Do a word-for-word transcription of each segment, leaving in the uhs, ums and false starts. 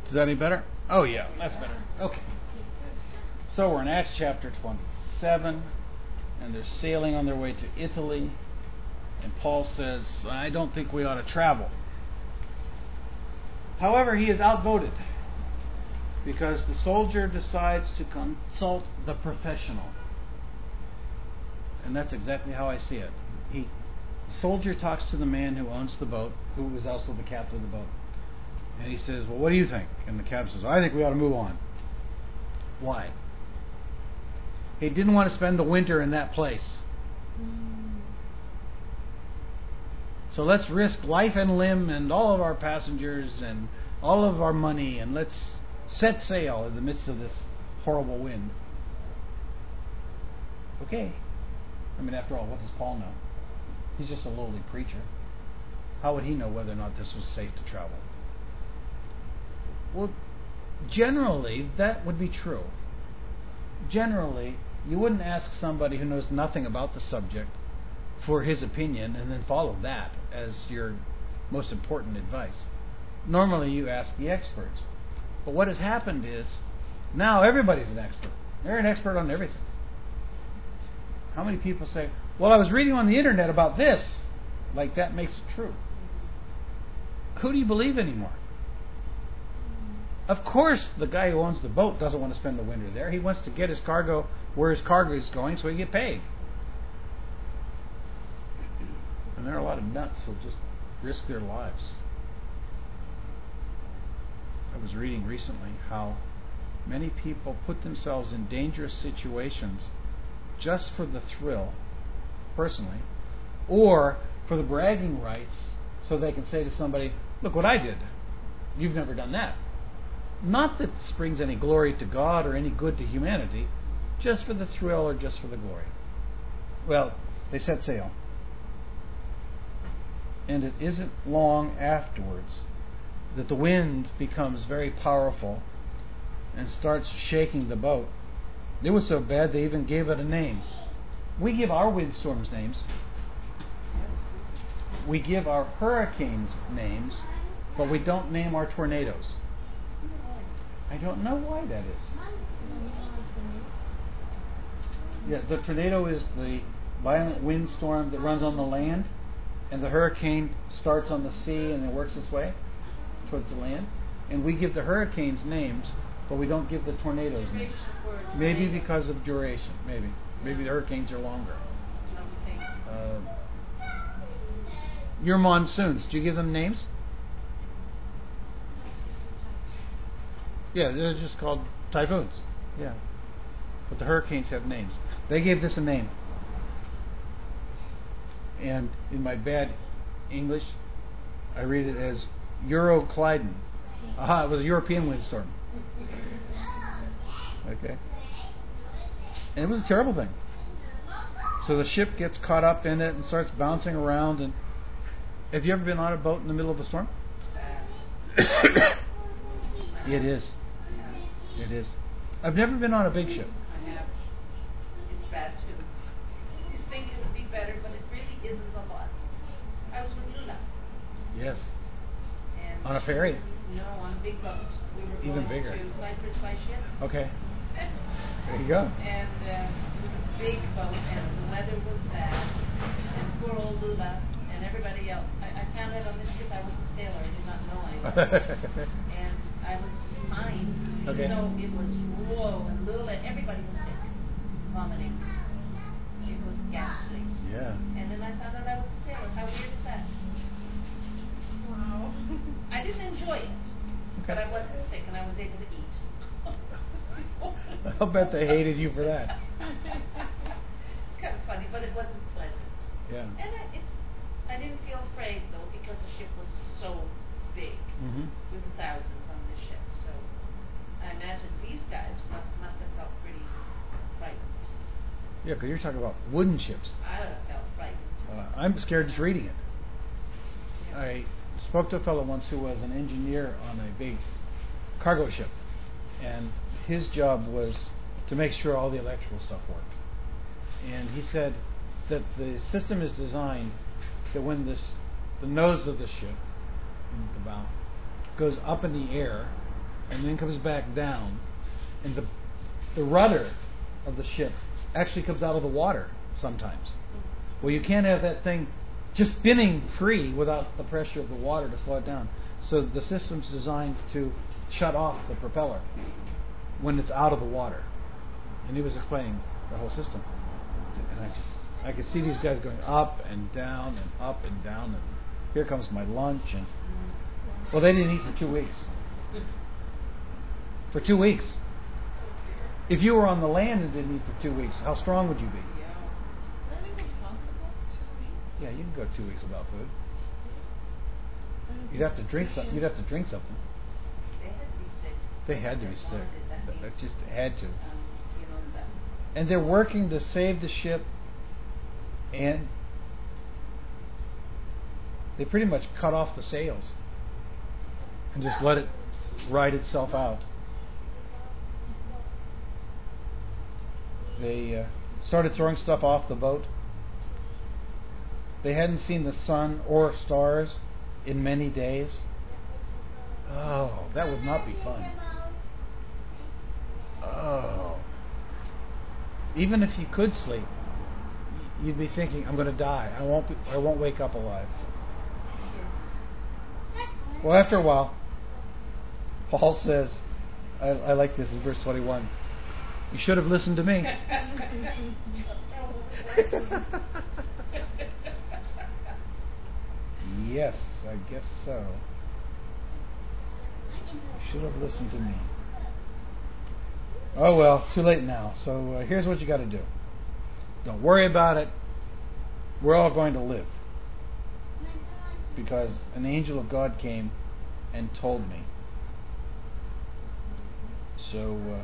Is that any better? Oh, yeah, that's better. Okay. So we're in Acts chapter twenty-seven, and they're sailing on their way to Italy, and Paul says, I don't think we ought to travel. However, he is outvoted, because the soldier decides to consult the professional. And that's exactly how I see it. He, the soldier talks to the man who owns the boat, who is also the captain of the boat. And he says, well, what do you think? And the captain says, I think we ought to move on. Why? He didn't want to spend the winter in that place. So let's risk life and limb and all of our passengers and all of our money, and let's set sail in the midst of this horrible wind. Okay. I mean, after all, what does Paul know? He's just a lowly preacher. How would he know whether or not this was safe to travel? Well, generally, that would be true. Generally, you wouldn't ask somebody who knows nothing about the subject for his opinion and then follow that as your most important advice. Normally, you ask the experts. But what has happened is, now everybody's an expert. They're an expert on everything. How many people say, well, I was reading on the internet about this. Like that makes it true. Who do you believe anymore? Of course, the guy who owns the boat doesn't want to spend the winter there. He wants to get his cargo where his cargo is going so he can get paid. And there are a lot of nuts who'll just risk their lives. I was reading recently how many people put themselves in dangerous situations just for the thrill, personally, or for the bragging rights so they can say to somebody, look what I did. You've never done that. Not that this brings any glory to God or any good to humanity, just for the thrill or just for the glory. Well, they set sail. And it isn't long afterwards that the wind becomes very powerful and starts shaking the boat. It was so bad they even gave it a name. We give our windstorms names. We give our hurricanes names, but we don't name our tornadoes. I don't know why that is. Yeah, the tornado is the violent windstorm that runs on the land, and the hurricane starts on the sea and it works its way towards the land. And we give the hurricanes names, but we don't give the tornadoes names. Maybe because of duration. Maybe. Maybe the hurricanes are longer. Uh, your monsoons, do you give them names? Yeah, they're just called typhoons. Yeah. But the hurricanes have names. They gave this a name. And in my bad English, I read it as Euroclydon. Aha, it was a European windstorm. Okay. And it was a terrible thing. So the ship gets caught up in it and starts bouncing around. And have you ever been on a boat in the middle of a storm? It is. It is. I've never been on a big ship. I have. It's bad too. You think it would be better, but it really isn't a lot. I was with Lula. Yes. And on a ferry? No, on a big boat. We were Even going bigger. to Cyprus by ship. Okay. There you go. And uh, it was a big boat, and the weather was bad. And poor old Lula and everybody else. I, I found out on this ship I was a sailor. I did not know I was. And I was fine. Okay. Even though it was whoa and Lula, everybody was sick, vomiting. It was ghastly. Yeah. And then I found out I was a sailor. How weird is that? Wow. I didn't enjoy it, Okay. but I wasn't sick and I was able to eat. I'll bet they hated you for that. It's kind of funny, but it wasn't pleasant. Yeah. And I, it's, I didn't feel afraid though because the ship was so big. Mm-hmm. We were thousands on the ship, so I imagine these guys must, must have felt pretty frightened. Yeah, because you're talking about wooden ships. I would have felt frightened. Uh, I'm scared just reading it. I spoke to a fellow once who was an engineer on a big cargo ship, and his job was to make sure all the electrical stuff worked. And he said that the system is designed that when this, the nose of the ship, the bow, goes up in the air, and then comes back down, and the the rudder of the ship actually comes out of the water sometimes. Well, you can't have that thing just spinning free without the pressure of the water to slow it down. So the system's designed to shut off the propeller when it's out of the water. And he was explaining the whole system. And I just, I could see these guys going up and down and up and down. And here comes my lunch. And well, they didn't eat for two weeks. For two weeks. If you were on the land and didn't eat for two weeks, how strong would you be? Yeah, you can go two weeks without food. You'd have to drink something. You'd have to drink something. They had to be sick. They had to be sick. That They just had to. Um, you know, that And they're working to save the ship, and they pretty much cut off the sails and just let it ride itself out. They uh, started throwing stuff off the boat. They hadn't seen the sun or stars in many days. Oh, that would not be fun. Oh. Even if you could sleep, you'd be thinking, I'm going to die. I won't be, I won't wake up alive. Well, after a while, Paul says, I, I like this in verse twenty-one, you should have listened to me. Yes, I guess so. You should have listened to me. Oh well, too late now. So uh, here's what you got to do. Don't worry about it. We're all going to live. Because an angel of God came and told me. So uh,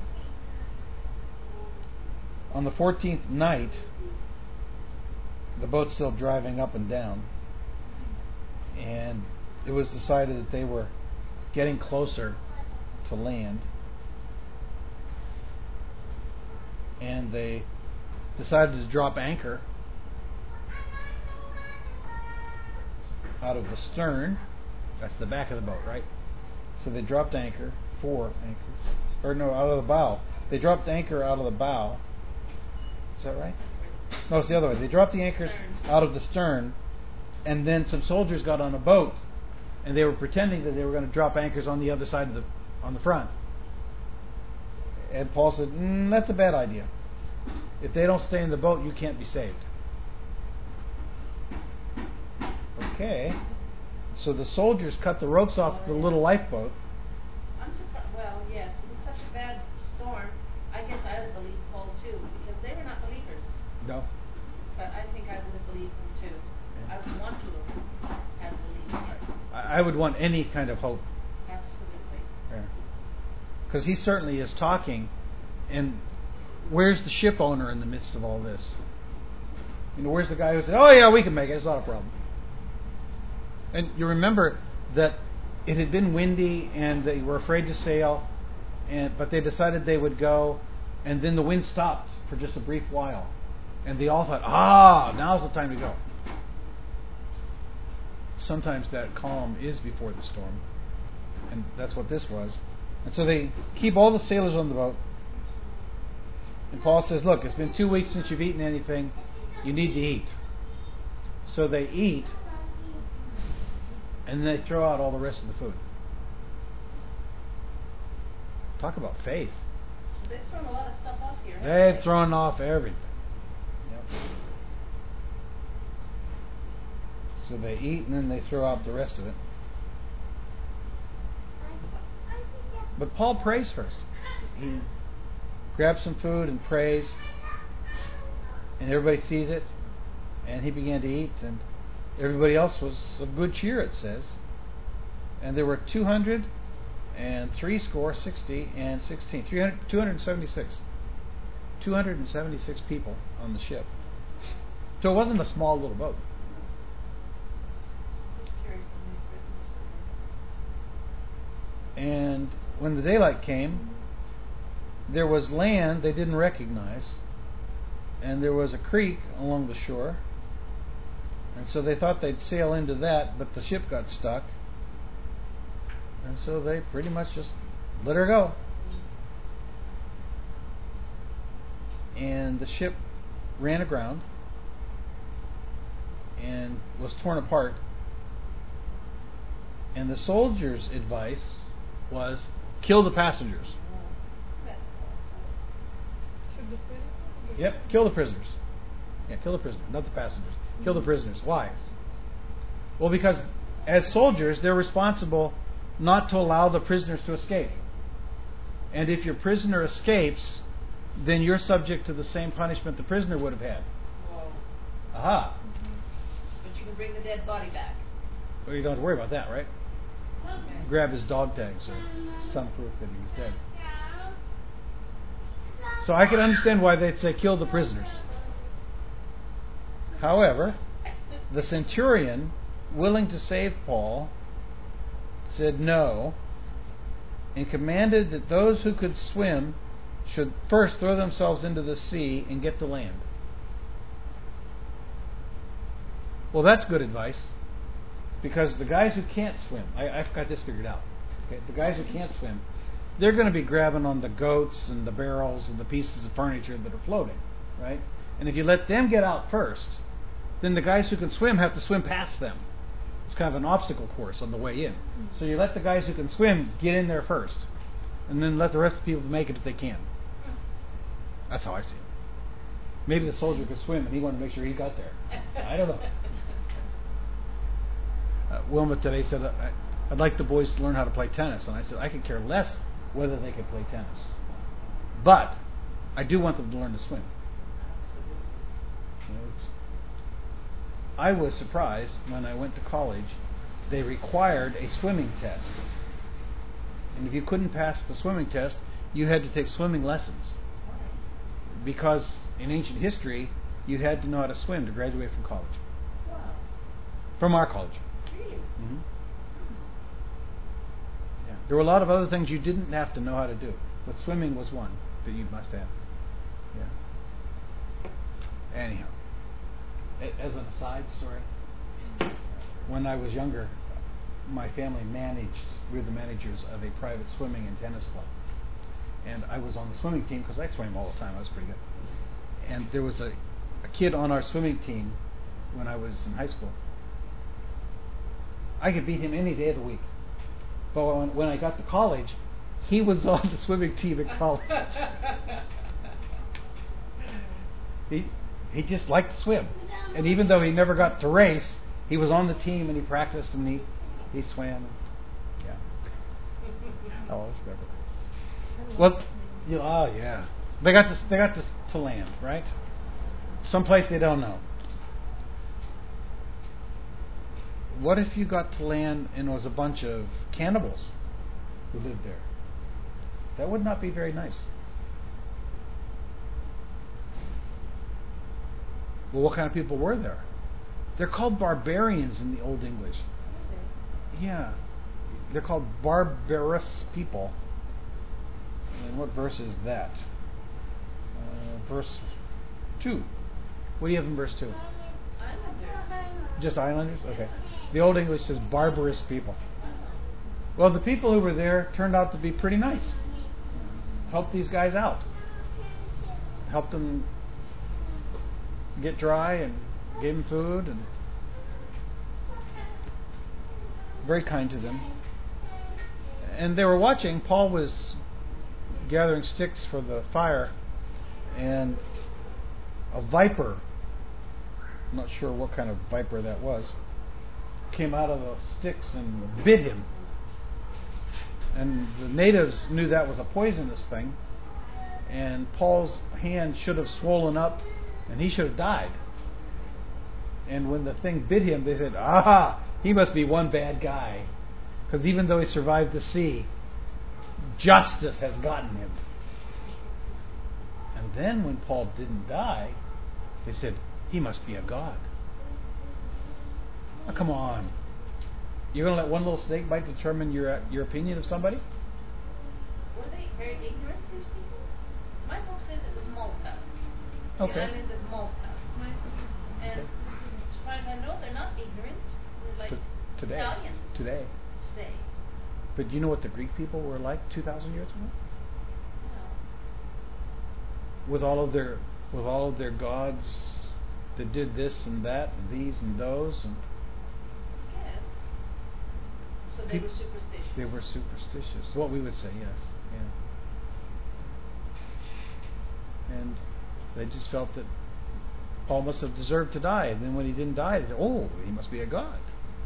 on the fourteenth night, the boat's still driving up and down. And it was decided that they were getting closer to land. And they decided to drop anchor out of the stern. That's the back of the boat, right? So they dropped anchor, four anchors. Or no, out of the bow. They dropped anchor out of the bow. Is that right? No, it's the other way. They dropped the anchors out of the stern, and then some soldiers got on a boat, and they were pretending that they were going to drop anchors on the other side of the on the front. And Paul said, mm, that's a bad idea. If they don't stay in the boat, you can't be saved. Okay. So the soldiers cut the ropes off the little lifeboat. I'm surprised. Well, yes, it was such a bad storm. I guess I would believe Paul too, because they were not believers. No. But I think I would have believed them too. I would want to have believed him. I, I would want any kind of hope. Absolutely. Because he certainly is talking, and where's the ship owner in the midst of all this? You know, where's the guy who said, "Oh yeah, we can make it. It's not a problem." And you remember that it had been windy, and they were afraid to sail, and but they decided they would go, and then the wind stopped for just a brief while, and they all thought, "Ah, now's the time to go." Sometimes that calm is before the storm, and that's what this was. And so they keep all the sailors on the boat. And Paul says, look, it's been two weeks since you've eaten anything. You need to eat. So they eat, and they throw out all the rest of the food. Talk about faith. They've thrown a lot of stuff off here. They've thrown off everything. Yep. So they eat, and then they throw out the rest of it. But Paul prays first. He grabs some food and prays, and everybody sees it, and he began to eat, and everybody else was of good cheer, it says. And there were two hundred and three score, sixty, and sixteen. three hundred, two hundred seventy-six. two hundred seventy-six people on the ship. So it wasn't a small little boat. And when the daylight came, there was land they didn't recognize, and there was a creek along the shore, and so they thought they'd sail into that, but the ship got stuck, and so they pretty much just let her go. And the ship ran aground and was torn apart. And the soldiers' advice was, kill the passengers. Yep, kill the prisoners. Yeah, kill the prisoners, not the passengers. Kill the prisoners. Why? Well, because as soldiers, they're responsible not to allow the prisoners to escape. And if your prisoner escapes, then you're subject to the same punishment the prisoner would have had. Whoa. Aha. Mm-hmm. But you can bring the dead body back. Well, you don't have to worry about that, right? Okay. Grab his dog tags or some proof that he was dead. So I can understand why they'd say kill the prisoners. However, the centurion, willing to save Paul, said no, and commanded that those who could swim should first throw themselves into the sea and get to land. Well, that's good advice, because the guys who can't swim, I, I've got this figured out. Okay? The guys who can't swim, they're going to be grabbing on the goats and the barrels and the pieces of furniture that are floating, right? And if you let them get out first, then the guys who can swim have to swim past them. It's kind of an obstacle course on the way in. So you let the guys who can swim get in there first, and then let the rest of the people make it if they can. That's how I see it. Maybe the soldier could swim and he wanted to make sure he got there. I don't know. Uh, Wilma today said, I, I'd like the boys to learn how to play tennis. And I said, I could care less whether they could play tennis. But I do want them to learn to swim. You know, it's, I was surprised when I went to college, they required a swimming test. And if you couldn't pass the swimming test, you had to take swimming lessons. Because in ancient history, you had to know how to swim to graduate from college. Wow. From our college. Really? Mm-hmm. Yeah. There were a lot of other things you didn't have to know how to do, but swimming was one that you must have. Yeah. Anyhow, as an aside story, when I was younger, my family managed, we were the managers of a private swimming and tennis club. And I was on the swimming team because I swam all the time. I was pretty good. And there was a, a kid on our swimming team when I was in high school. I could beat him any day of the week. But when, when I got to college, he was on the swimming team at college. he he just liked to swim. And even though he never got to race, he was on the team and he practiced and he, he swam. Yeah. I'll always remember. Well, you know, oh yeah, they got to they got to, to land, right? Someplace they don't know. What if you got to land and it was a bunch of cannibals who lived there? That would not be very nice. Well, what kind of people were there? They're called barbarians in the Old English. Yeah, they're called barbarous people. And what verse is that? Uh, verse two. What do you have in verse two? Islanders. Just islanders? Okay. The Old English says barbarous people. Well, the people who were there turned out to be pretty nice. Helped these guys out. Helped them get dry and gave them food and very kind to them. And they were watching. Paul was gathering sticks for the fire, and a viper, I'm not sure what kind of viper that was, came out of the sticks and bit him. And the natives knew that was a poisonous thing, and Paul's hand should have swollen up and he should have died. And when the thing bit him, they said, aha, he must be one bad guy, because even though he survived the sea, justice has gotten him. And then when Paul didn't die, they said, he must be a god. Now, come on. You're going to let one little snake bite determine your your opinion of somebody? Were they very ignorant, these people? My book says it was Malta. Okay. The island of Malta. And as far as I know, they're not ignorant. They're like T- today. Italians. Today. Today. But do you know what the Greek people were like two thousand years ago? No. With all of their with all of their gods that did this and that and these and those, and Yes. So they Peop- were superstitious. they were superstitious. What we would say, yes, yeah. And they just felt that Paul must have deserved to die. And then when he didn't die, they said, "Oh, he must be a god."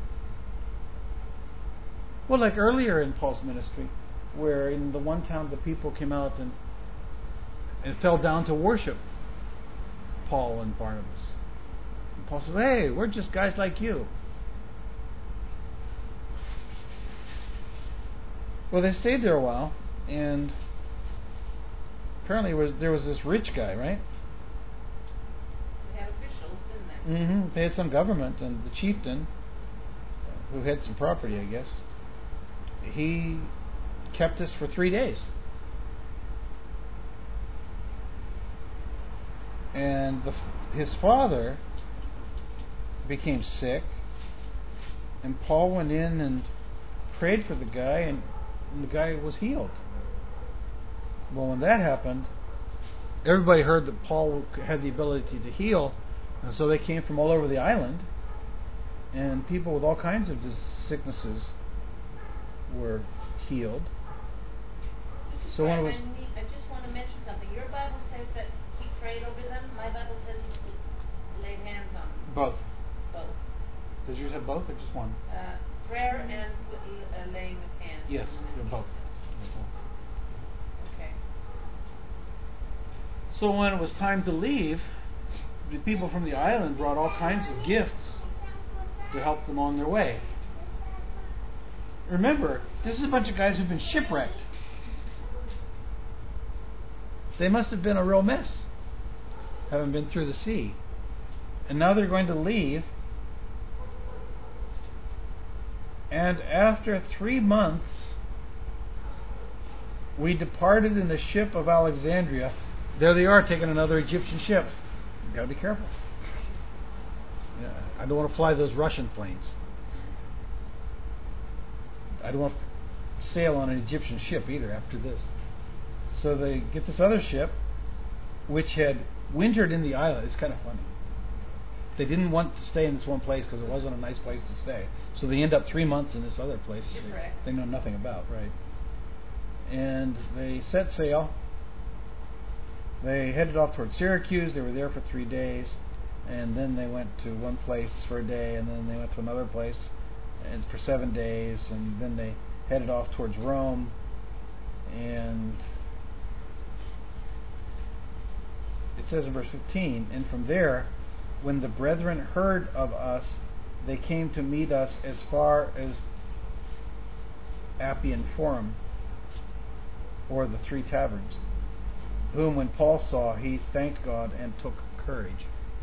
Well, like earlier in Paul's ministry, where in the one town the people came out and and fell down to worship Paul and Barnabas. And Paul said, "Hey, we're just guys like you." Well, they stayed there a while, and apparently was, there was this rich guy, right? They had officials, didn't they? Mm-hmm. They had some government, and the chieftain, who had some property, I guess, he kept us for three days. And the, his father became sick, and Paul went in and prayed for the guy, and, and the guy was healed. Well, when that happened, everybody heard that Paul had the ability to heal, and so they came from all over the island, and people with all kinds of dis- sicknesses were healed. This is So right, when it was- I, need, I just want to mention something. Your Bible says that he prayed over them. My Bible says he laid hands on them. Both. Both. Does yours have both or just one? Uh, prayer and uh, laying of hands. Yes, they're both. Okay. So when it was time to leave, the people from the island brought all kinds of gifts to help them on their way. Remember, this is a bunch of guys who've been shipwrecked. They must have been a real mess, having been through the sea. And now they're going to leave. And after three months, we departed in the ship of Alexandria. There they are, taking another Egyptian ship. You've got to be careful. Yeah, I don't want to fly those Russian planes. I don't want to sail on an Egyptian ship either after this. So they get this other ship, which had wintered in the island. It's kind of funny. They didn't want to stay in this one place because it wasn't a nice place to stay. So they end up three months in this other place Shipwreck. they know nothing about, right? And they set sail. They headed off toward Syracuse. They were there for three days. And then they went to one place for a day, and then they went to another place and for seven days, and then they headed off towards Rome. And it says in verse fifteen, and from there, when the brethren heard of us, they came to meet us as far as Appian Forum, or the Three Taverns, whom when Paul saw, he thanked God and took courage.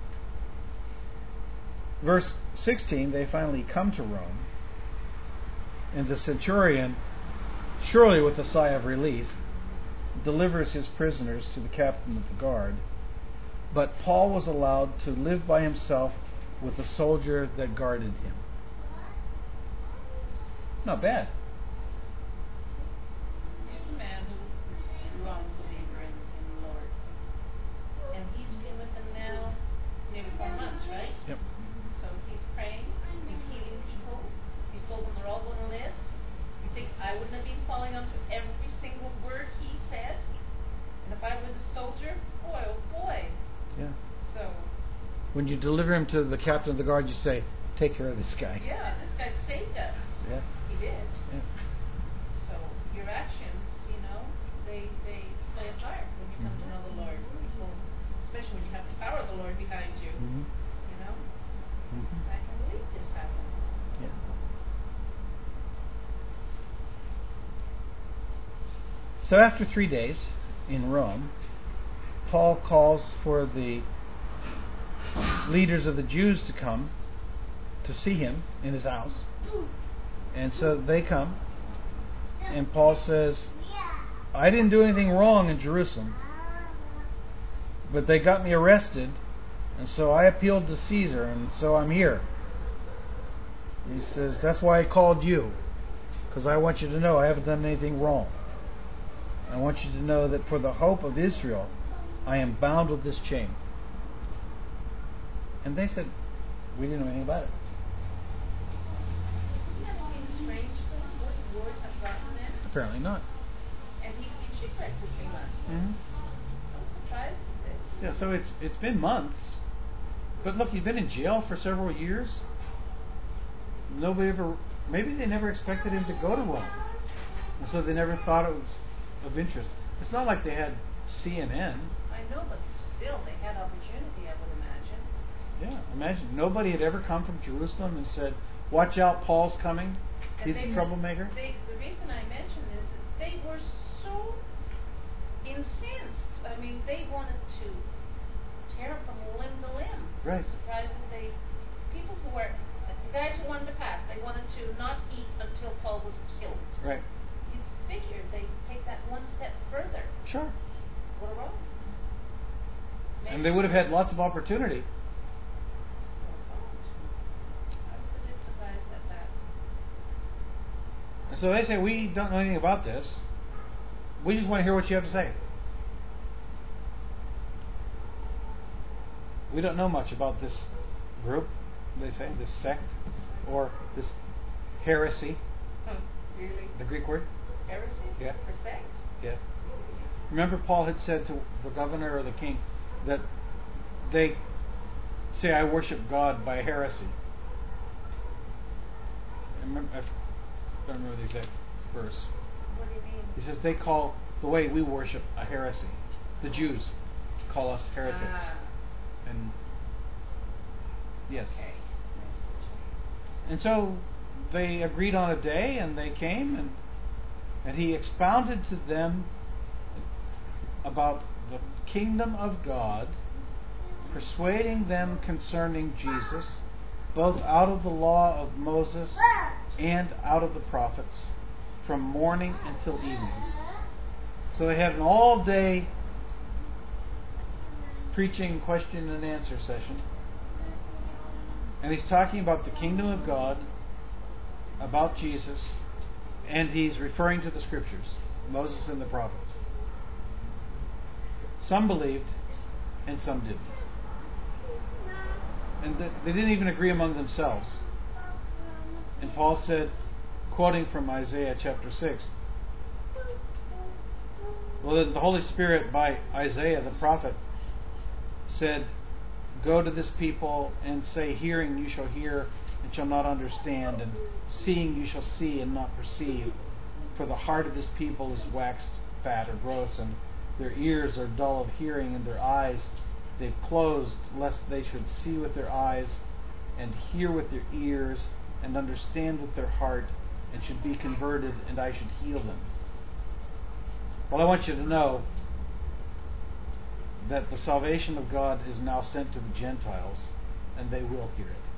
Verse sixteen, they finally come to Rome, and the centurion, surely with a sigh of relief, delivers his prisoners to the captain of the guard. But Paul was allowed to live by himself with the soldier that guarded him. Not bad. Here's a man who is a strong believer in, in the Lord. And he's been with them now nearly four months, right? Yep. So he's praying, he's healing people, he's told them they're all going to live. You think I wouldn't have been following on to every single word he said? And if I were the soldier, boy, oh boy. Yeah. So, When you deliver him to the captain of the guard, you say, "Take care of this guy." yeah, this guy saved us. Yeah. He did. Yeah. So your actions, you know, they they play a part when you come to know the Lord. People, especially when you have the power of the Lord behind you. Mm-hmm. You know, Mm-hmm. I can believe this happened. Yeah. So after three days in Rome, Paul calls for the leaders of the Jews to come to see him in his house. And so they come, and Paul says, I didn't do anything wrong in Jerusalem, but they got me arrested, and so I appealed to Caesar, and so I'm here. He says, that's why I called you, because I want you to know I haven't done anything wrong. I want you to know that for the hope of Israel, I am bound with this chain. And they said, we didn't know anything about it. Isn't that seem strange though? What word have gotten there? Apparently not. And he's been shipwrecked for three months. Mm-hmm. I was surprised at this. Yeah, so it's it's been months. But look, you've been in jail for several years. Nobody ever, maybe they never expected him to go to Rome. And so they never thought it was of interest. It's not like they had C N N. I know, but still, they had opportunity, I would imagine. Yeah, imagine. Nobody had ever come from Jerusalem and said, watch out, Paul's coming. And He's they a were- troublemaker. They, the reason I mention this is they were so incensed. I mean, they wanted to tear from limb to limb. Right. Surprisingly, people who were, the guys who wanted to pass, they wanted to not eat until Paul was killed. Right. You figured they'd take that one step further. Sure. What a wrong. And they would have had lots of opportunity. I was a bit surprised at that. And so they say, we don't know anything about this. We just want to hear what you have to say. We don't know much about this group, they say, this sect, or this heresy, Hmm, really? the Greek word. Heresy? Yeah. For sex? Yeah. Remember, Paul had said to the governor or the king that they say, I worship God by heresy. I, remember, I don't remember the exact verse. What do you mean? He says they call the way we worship a heresy. The Jews call us heretics. Ah, And yes. okay. And so they agreed on a day, and they came, and and he expounded to them about the kingdom of God, persuading them concerning Jesus, both out of the law of Moses and out of the prophets, from morning until evening. So they had an all-day preaching question and answer session. And he's talking about the kingdom of God, about Jesus, and he's referring to the scriptures, Moses and the prophets. Some believed, and some didn't. And th- they didn't even agree among themselves. And Paul said, quoting from Isaiah chapter six, well, the Holy Spirit by Isaiah the prophet said, go to this people and say, hearing you shall hear and shall not understand, and seeing you shall see and not perceive. For the heart of this people is waxed fat or gross, and their ears are dull of hearing, and their eyes they've closed, lest they should see with their eyes, and hear with their ears, and understand with their heart, and should be converted, and I should heal them. Well, I want you to know that the salvation of God is now sent to the Gentiles, and they will hear it.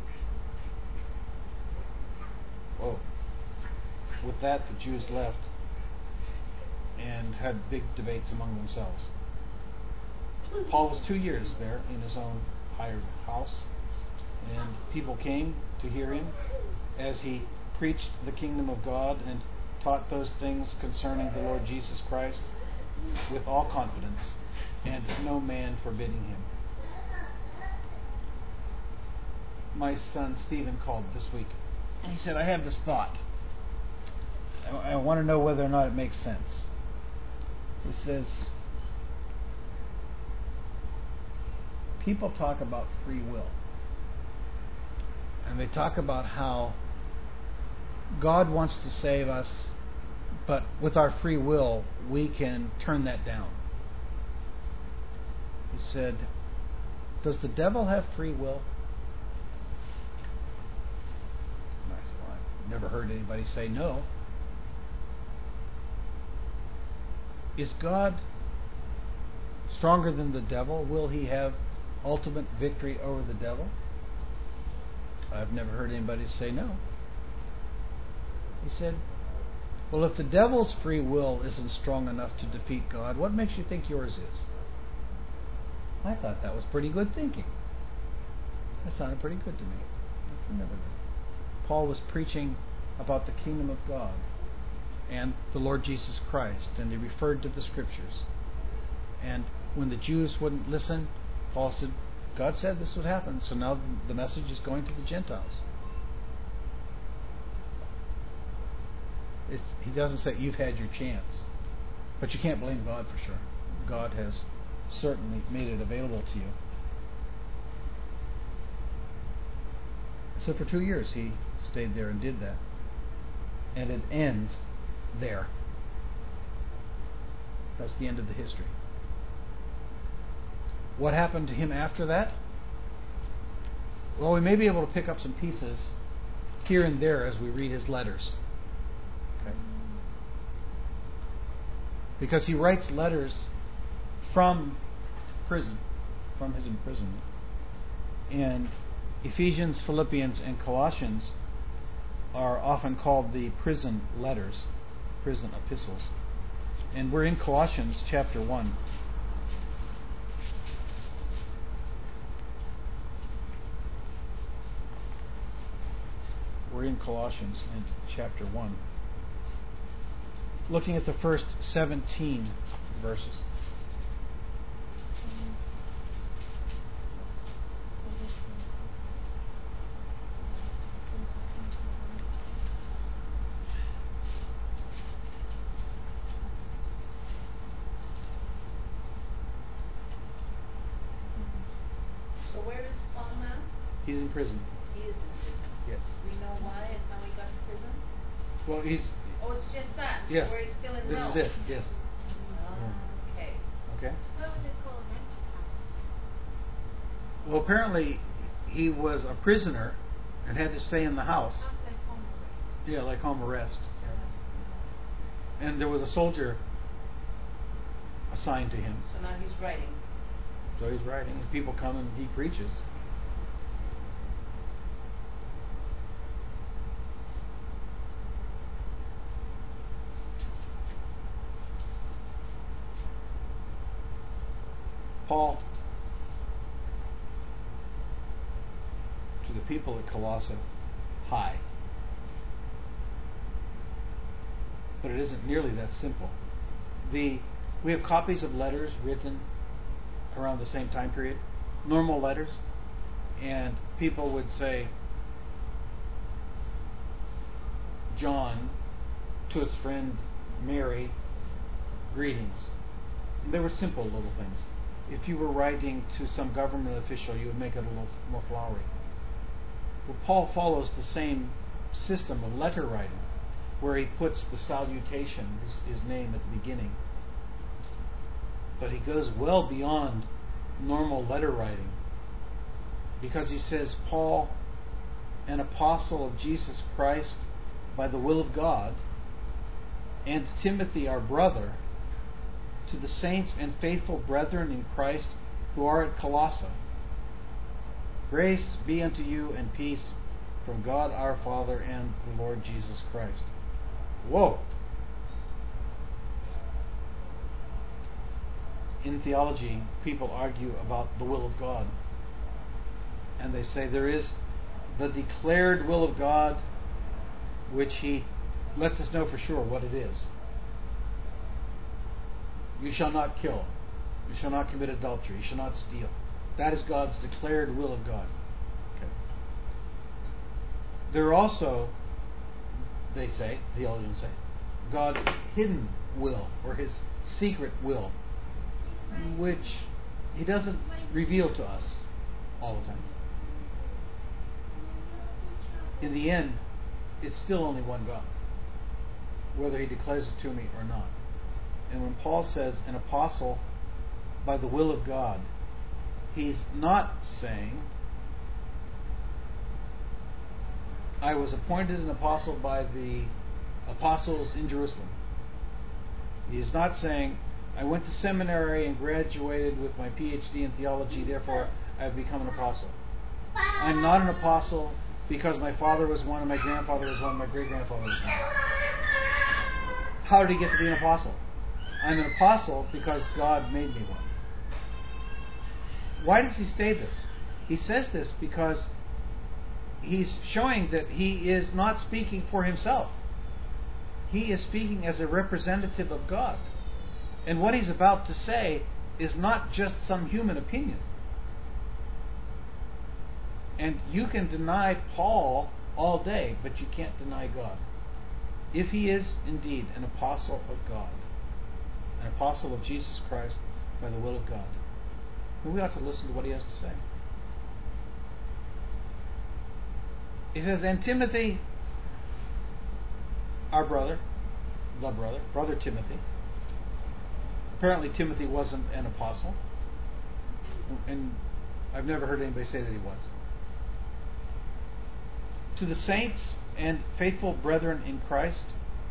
Whoa. With that, the Jews left and had big debates among themselves. Paul was two years there in his own hired house, and people came to hear him as he preached the kingdom of God and taught those things concerning the Lord Jesus Christ with all confidence, and no man forbidding him. My son Stephen called this week, and he said, I have this thought. I, I want to know whether or not it makes sense. He says, people talk about free will. And they talk about how God wants to save us, but with our free will, we can turn that down. He said, does the devil have free will? And I said, well, I've never heard anybody say no. Is God stronger than the devil? Will he have ultimate victory over the devil? I've never heard anybody say no. He said, well, if the devil's free will isn't strong enough to defeat God, what makes you think yours is? I thought that was pretty good thinking. That sounded pretty good to me. I remember that. Paul was preaching about the kingdom of God and the Lord Jesus Christ, and they referred to the Scriptures. And when the Jews wouldn't listen, Paul said, God said this would happen, so now the message is going to the Gentiles. It's, he doesn't say you've had your chance, but you can't blame God for sure. God has certainly made it available to you. So for two years he stayed there and did that. And it ends there. That's the end of the history. What happened to him after that? Well, we may be able to pick up some pieces here and there as we read his letters. Okay. Because he writes letters from prison, from his imprisonment. And Ephesians, Philippians, and Colossians are often called the prison letters, prison epistles. And we're in Colossians chapter one. We're in Colossians in chapter one. Looking at the first seventeen verses. So where is Paul now? He's in prison. He is in prison. Yes. We know why and how he got to prison? Well, he's... Oh, it's just that? Yeah. Where he's still in This Rome? is it, yes. Oh, okay. Okay. What would they call a rented house? Well, apparently he was a prisoner and had to stay in the house. Sounds like home arrest. Yeah, like home arrest. And there was a soldier assigned to him. So now he's writing. So he's writing, and people come and he preaches. Paul, to the people at Colossae, hi. But it isn't nearly that simple. The we have copies of letters written around the same time period, normal letters, and people would say, John to his friend Mary, greetings. And they were simple little things. If you were writing to some government official, you would make it a little more flowery. Well, Paul follows the same system of letter writing, where he puts the salutation, his, his name, at the beginning. But he goes well beyond normal letter writing, because he says, Paul, an apostle of Jesus Christ by the will of God, and Timothy, our brother, to the saints and faithful brethren in Christ who are at Colossae. Grace be unto you and peace from God our Father and the Lord Jesus Christ. Whoa! In theology, people argue about the will of God. And they say there is the declared will of God, which He lets us know for sure what it is. You shall not kill. You shall not commit adultery. You shall not steal. That is God's declared will of God. Okay. There are also, they say, theologians say, God's hidden will, or His secret will, which He doesn't reveal to us all the time. In the end, it's still only one God, whether He declares it to me or not. And when Paul says an apostle by the will of God, he's not saying, I was appointed an apostle by the apostles in Jerusalem. He's not saying, I went to seminary and graduated with my P H D in theology, therefore I've become an apostle. I'm not an apostle because my father was one and my grandfather was one and my great-grandfather was one. How did he get to be an apostle? I'm an apostle because God made me one. Why does he say this? He says this because he's showing that he is not speaking for himself. he is speaking as a representative of God. And what he's about to say is not just some human opinion. And you can deny Paul all day, but you can't deny God. If he is indeed an apostle of God, an apostle of Jesus Christ by the will of God, then we ought to listen to what he has to say. He says, and Timothy, our brother, the brother, brother Timothy. Apparently Timothy wasn't an apostle. And I've never heard anybody say that he was. To the saints and faithful brethren in Christ.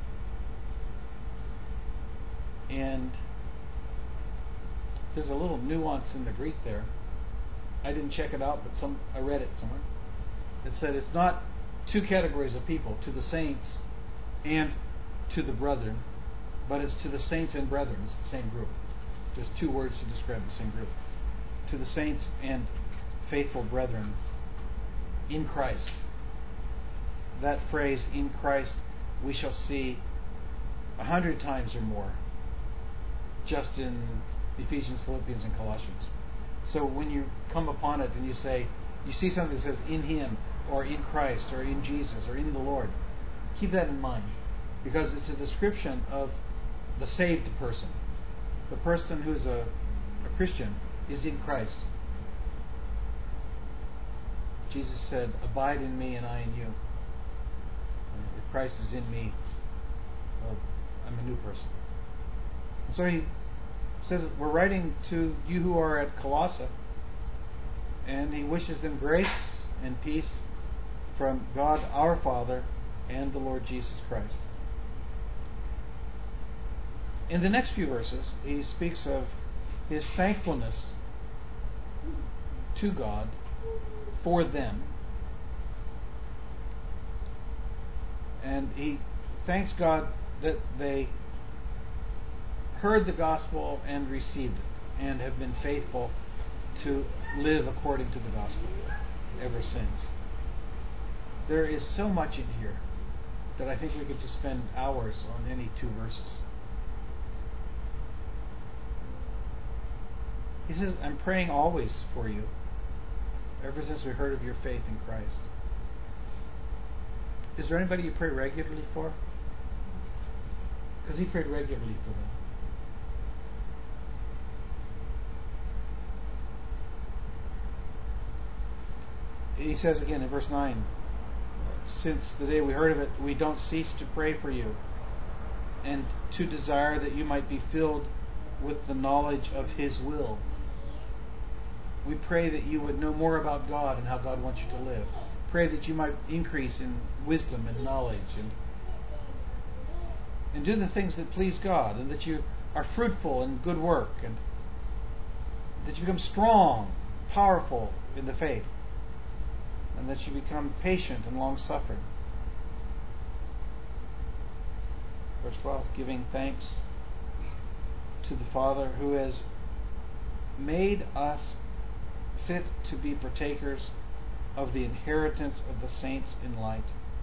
And there's a little nuance in the Greek there. I didn't check it out, but some I read it somewhere. It said it's not two categories of people, to the saints and to the brethren, but it's to the saints and brethren. It's the same group. Just two words to describe the same group. To the saints and faithful brethren in Christ. That phrase, in Christ, we shall see a hundred times or more just in Ephesians, Philippians, and Colossians. So when you come upon it and you say, you see something that says in Him, or in Christ, or in Jesus, or in the Lord, keep that in mind, because it's a description of the saved person. The person who's a, a Christian is in Christ. Jesus said, abide in me and I in you. If Christ is in me, well, I'm a new person. And so he says, we're writing to you who are at Colossae, and he wishes them grace and peace from God our Father and the Lord Jesus Christ. In the next few verses, he speaks of his thankfulness to God for them. And he thanks God that they heard the gospel and received it, and have been faithful to live according to the gospel ever since. There is so much in here that I think we could just spend hours on any two verses. He says, I'm praying always for you, ever since we heard of your faith in Christ. Is there anybody you pray regularly for? Because he prayed regularly for them. He says again in verse nine, since the day we heard of it, we don't cease to pray for you, and to desire that you might be filled with the knowledge of His will. We pray that you would know more about God and how God wants you to live. Pray that you might increase in wisdom and knowledge, and and do the things that please God, and that you are fruitful in good work, and that you become strong, powerful in the faith, and that you become patient and long-suffering. Verse twelve, giving thanks to the Father who has made us fit to be partakers of the inheritance of the saints in light,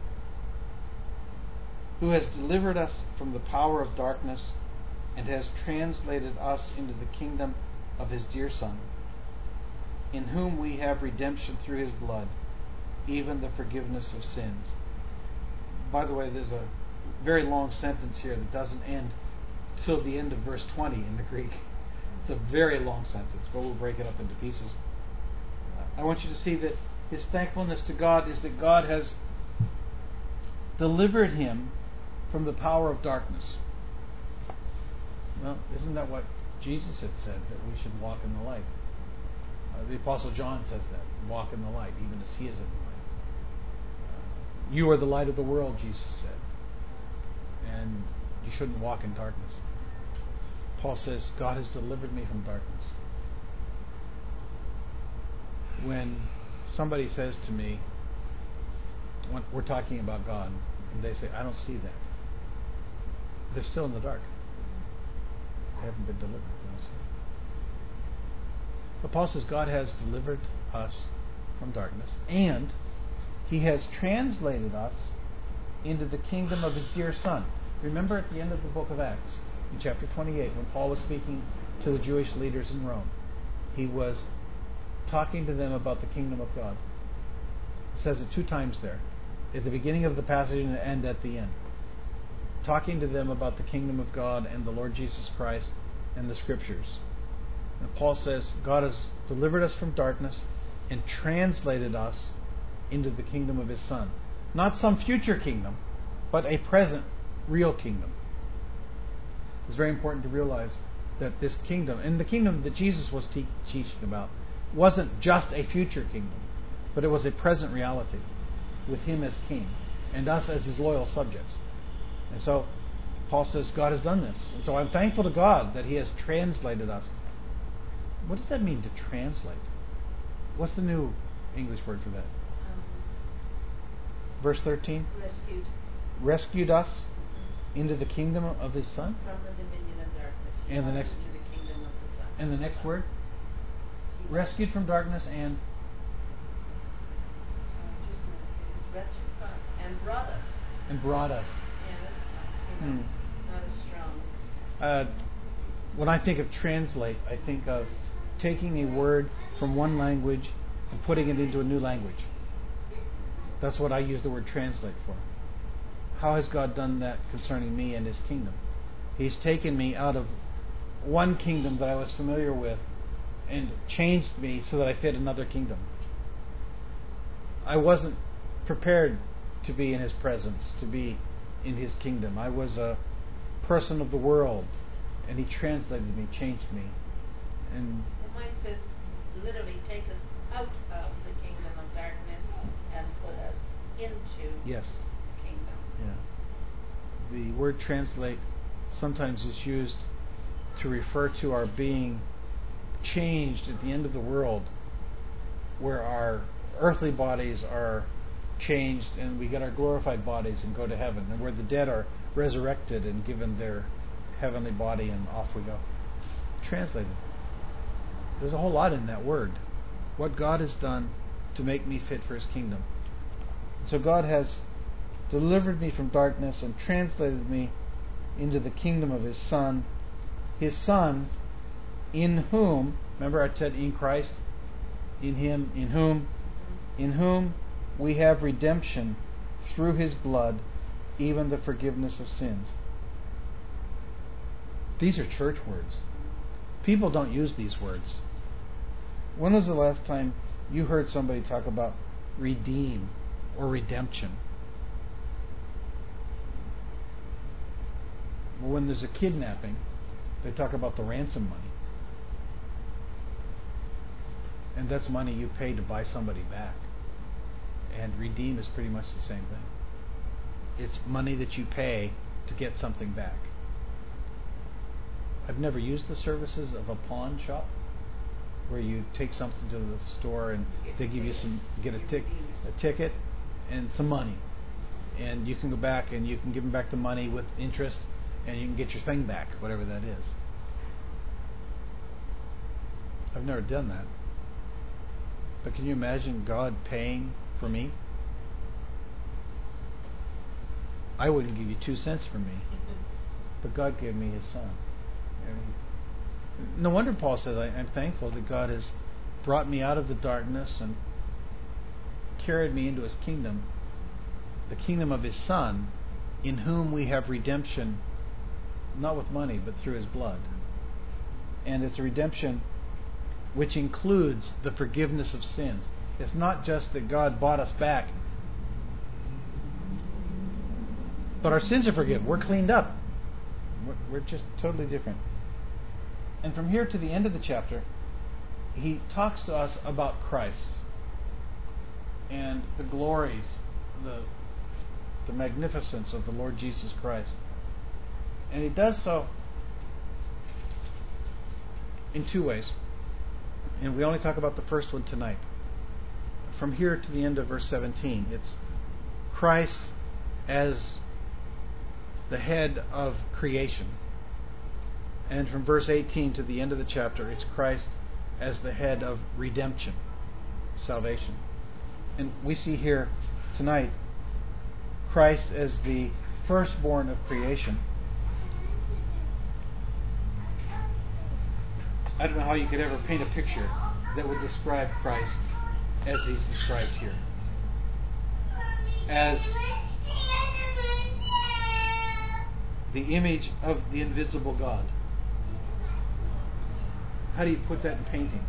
who has delivered us from the power of darkness and has translated us into the kingdom of His dear Son, in whom we have redemption through His blood, even the forgiveness of sins. By the way, there's a very long sentence here that doesn't end till the end of verse twenty in the Greek. It's a very long sentence, but we'll break it up into pieces. I want you to see that his thankfulness to God is that God has delivered him from the power of darkness. Well, isn't that what Jesus had said, that we should walk in the light? Uh, the Apostle John says that, walk in the light, even as he is in the light. Uh, you are the light of the world, Jesus said, and you shouldn't walk in darkness. Paul says, God has delivered me from darkness. When somebody says to me, when we're talking about God, and they say, I don't see that, they're still in the dark. They haven't been delivered. They don't see it. But Paul says God has delivered us from darkness, and He has translated us into the kingdom of His dear Son. Remember at the end of the book of Acts, in chapter twenty-eight, when Paul was speaking to the Jewish leaders in Rome, he was talking to them about the kingdom of God. It says it two times there, at the beginning of the passage and at the end. Talking to them about the kingdom of God and the Lord Jesus Christ and the Scriptures. And Paul says, God has delivered us from darkness and translated us into the kingdom of His Son. Not some future kingdom, but a present, real kingdom. It's very important to realize that this kingdom, and the kingdom that Jesus was te- teaching about, wasn't just a future kingdom, but it was a present reality with Him as King and us as His loyal subjects. And so Paul says God has done this. And so I'm thankful to God that He has translated us. What does that mean, to translate? What's the new English word for that? Um, Verse thirteen. rescued Rescued us into the kingdom of His Son. from the dominion of darkness. He And the brought next- us into the kingdom of the Son. And the next Son. word? He Rescued from darkness and Uh, just a minute. It is rescued from and brought us. and brought us. Yeah, that's not, you know, Hmm. not as strong. Uh, when I think of translate, I think of taking a word from one language and putting it into a new language. That's what I use the word translate for. How has God done that concerning me and His kingdom? He's taken me out of one kingdom that I was familiar with and changed me so that I fit another kingdom. I wasn't prepared to be in His presence, to be in His kingdom. I was a person of the world, and He translated me, changed me. And Well, mine says literally take us out of the kingdom of darkness and put us into yes, the kingdom. yeah. The word translate sometimes is used to refer to our being changed at the end of the world, where our earthly bodies are changed and we get our glorified bodies and go to heaven, and where the dead are resurrected and given their heavenly body and off we go. Translated. There's a whole lot in that word. What God has done to make me fit for His kingdom. So God has delivered me from darkness and translated me into the kingdom of His Son. His Son, in whom, remember I said in Christ, in Him, in whom, in whom we have redemption through His blood, even the forgiveness of sins. These are church words. People don't use these words. When was the last time you heard somebody talk about redeem or redemption? Well, when there's a kidnapping, they talk about the ransom money. And that's money you pay to buy somebody back. And redeem is pretty much the same thing. It's money that you pay to get something back. I've never used the services of a pawn shop where you take something to the store and they give you some, get a, tic, a ticket and some money. And you can go back and you can give them back the money with interest and you can get your thing back, whatever that is. I've never done that. But can you imagine God paying for me? I wouldn't give you two cents for me. But God gave me His Son. No wonder Paul says, I, I'm thankful that God has brought me out of the darkness and carried me into His kingdom, the kingdom of His Son, in whom we have redemption, not with money, but through His blood. And it's a redemption which includes the forgiveness of sins. It's not just that God bought us back, but our sins are forgiven. We're cleaned up. We're, we're just totally different. And from here to the end of the chapter, he talks to us about Christ and the glories, the, the magnificence of the Lord Jesus Christ. And he does so in two ways. And we only talk about the first one tonight. From here to the end of verse seventeen, it's Christ as the head of creation. And from verse eighteen to the end of the chapter, it's Christ as the head of redemption, salvation. And we see here tonight Christ as the firstborn of creation. I don't know how you could ever paint a picture that would describe Christ as he's described here. As the image of the invisible God. How do you put that in painting?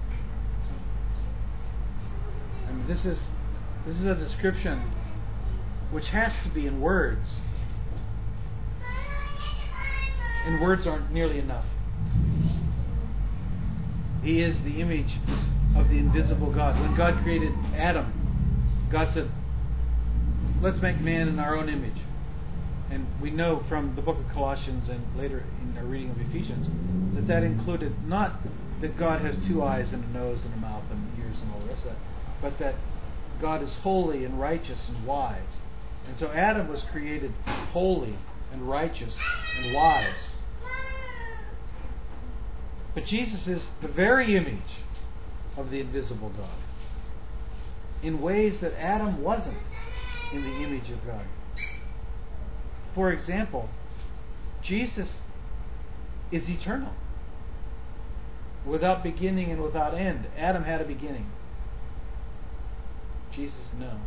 I mean, this is this is a description which has to be in words. And words aren't nearly enough. He is the image of the invisible God. When God created Adam, God said, let's make man in our own image. And we know from the book of Colossians and later in our reading of Ephesians that that included not that God has two eyes and a nose and a mouth and ears and all the rest of that, but that God is holy and righteous and wise. And so Adam was created holy and righteous and wise. But Jesus is the very image of the invisible God in ways that Adam wasn't in the image of God. For example, Jesus is eternal, without beginning and without end. Adam had a beginning. Jesus, no.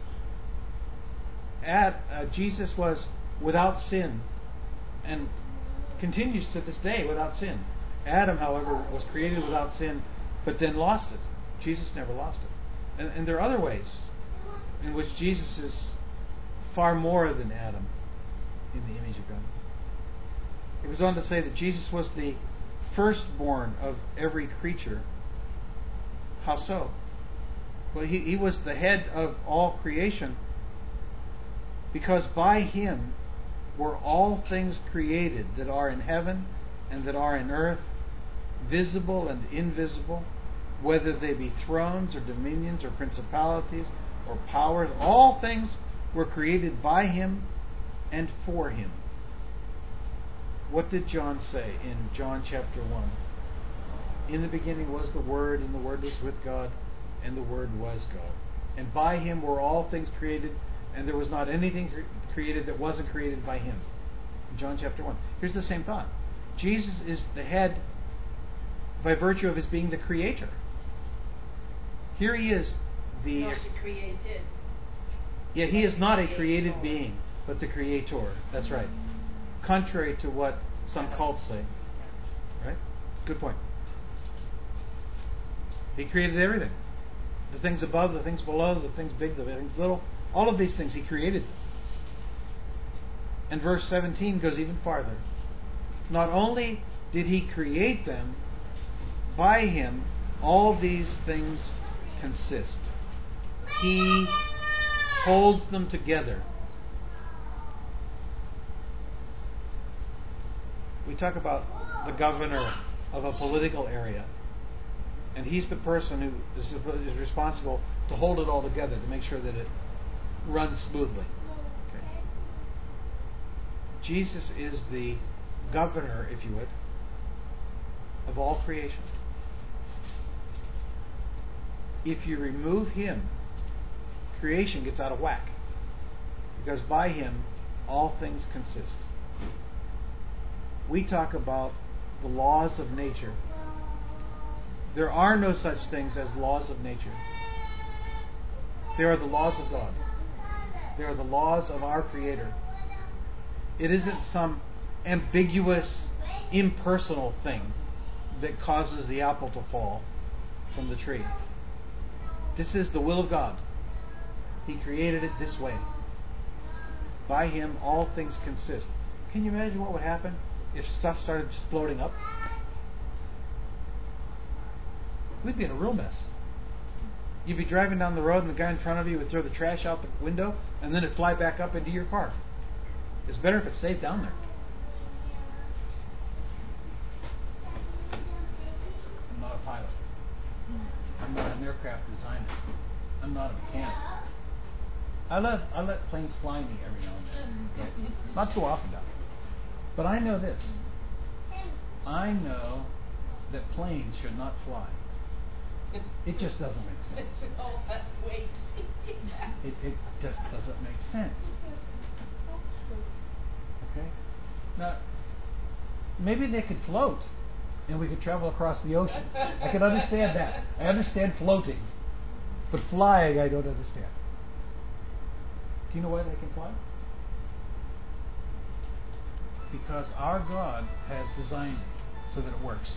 Ad, uh, Jesus was without sin and continues to this day without sin. Adam, however, was created without sin, but then lost it. Jesus never lost it. And, and there are other ways in which Jesus is far more than Adam in the image of God. It goes on to say that Jesus was the firstborn of every creature. How so? Well, he, he was the head of all creation, because by him were all things created that are in heaven and that are in earth, visible and invisible, whether they be thrones or dominions or principalities or powers. All things were created by him and for him. What did John say in John chapter one? In the beginning was the Word, and the Word was with God, and the Word was God. And by him were all things created, and there was not anything cre- created that wasn't created by him. In John chapter one. Here's the same thought. Jesus is the head by virtue of his being the creator. Here he is the... Not the created. Yet he is not a created being, but the creator. That's right. Contrary to what some cults say. Right? Good point. He created everything. The things above, the things below, the things big, the things little. All of these things he created. And verse seventeen goes even farther. Not only did he create them, by him all these things consist. He holds them together. We talk about the governor of a political area, and he's the person who is responsible to hold it all together, to make sure that it runs smoothly. Okay. Jesus is the governor, if you would, of all creation. If you remove him, creation gets out of whack, because by him all things consist. We talk about the laws of nature. There are no such things as laws of nature. They are the laws of God. They are the laws of our Creator. It isn't some ambiguous, impersonal thing that causes the apple to fall from the tree. This is the will of God. He created it this way. By him all things consist. Can you imagine what would happen if stuff started just floating up? We'd be in a real mess. You'd be driving down the road and the guy in front of you would throw the trash out the window and then it'd fly back up into your car. It's better if it stays down there. I'm not a pilot. I'm not an aircraft designer. I'm not a mechanic. I let I let planes fly me every now and then. Not too often, though. But I know this. I know that planes should not fly. It just doesn't make sense. Oh, but wait. It, it just doesn't make sense. Okay? Now, maybe they could float and we could travel across the ocean. I can understand that. I understand floating. But flying, I don't understand. Do you know why they can fly? Because our God has designed it so that it works.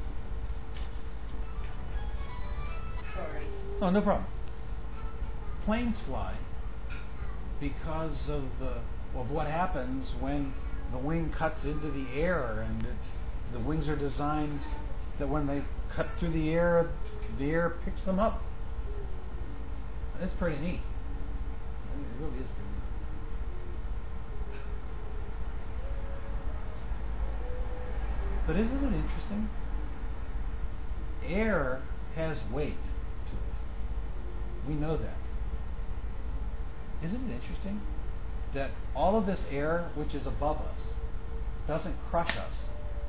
Sorry. Oh, no problem. Planes fly because of the of what happens when the wing cuts into the air, and it, the wings are designed that when they cut through the air, the air picks them up. That's pretty neat. I mean, it really is pretty neat. But isn't it interesting? Air has weight to it. We know that. Isn't it interesting that all of this air which is above us doesn't crush us?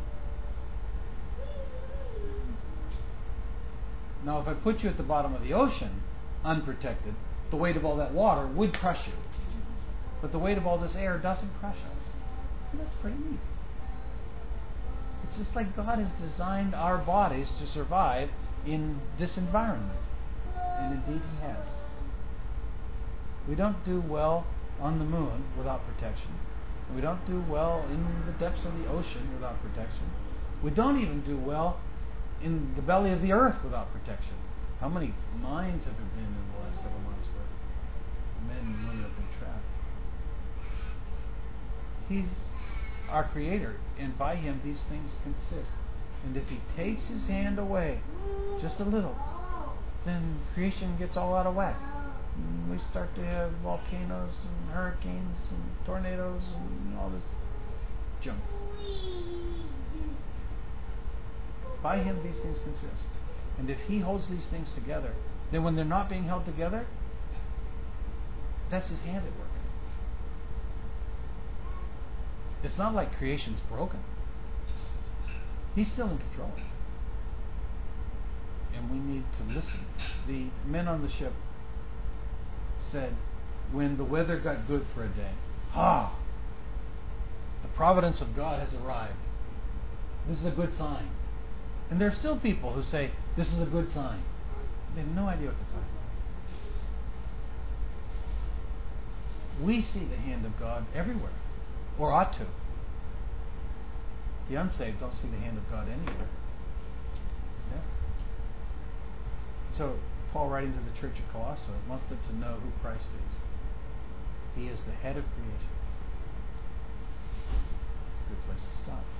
Now, if I put you at the bottom of the ocean, unprotected, the weight of all that water would crush you. But the weight of all this air doesn't crush us. And that's pretty neat. It's just like God has designed our bodies to survive in this environment. And indeed He has. We don't do well on the moon without protection. We don't do well in the depths of the ocean without protection. We don't even do well in the belly of the earth without protection. How many mines have there been in the last several months where men and women have been trapped? He's our Creator, and by Him these things consist. And if He takes His hand away just a little, then creation gets all out of whack. And we start to have volcanoes and hurricanes and tornadoes and all this junk. By Him these things consist. And if He holds these things together, then when they're not being held together, that's His hand at work. It's not like creation's broken. He's still in control. And we need to listen. The men on the ship said, when the weather got good for a day, ah, the providence of God has arrived. This is a good sign. And there are still people who say, this is a good sign. They have no idea what they're talking about. We see the hand of God everywhere, or ought to. The unsaved don't see the hand of God anywhere. Yeah. So, Paul, writing to the church of Colossae, wants them to know who Christ is. He is the head of creation. It's a good place to stop.